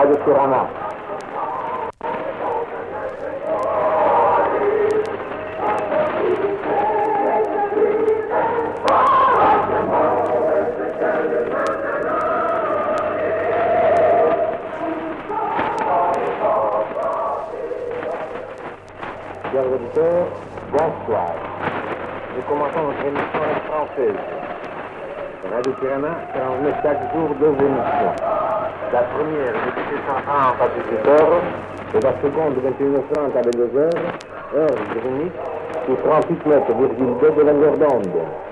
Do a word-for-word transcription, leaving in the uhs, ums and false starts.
Radio Tirana. Chers auditeurs, bonsoir. Nous commençons notre émission française. Radio Tirana transmet chaque jour deux émissions. La première, de dix-sept cent trente à dix-huit heures, et la seconde, de vingt et une heures trente à vingt-deux heures, heure Greenwich, sur trente-huit mètres virgule deux de longueur d'onde.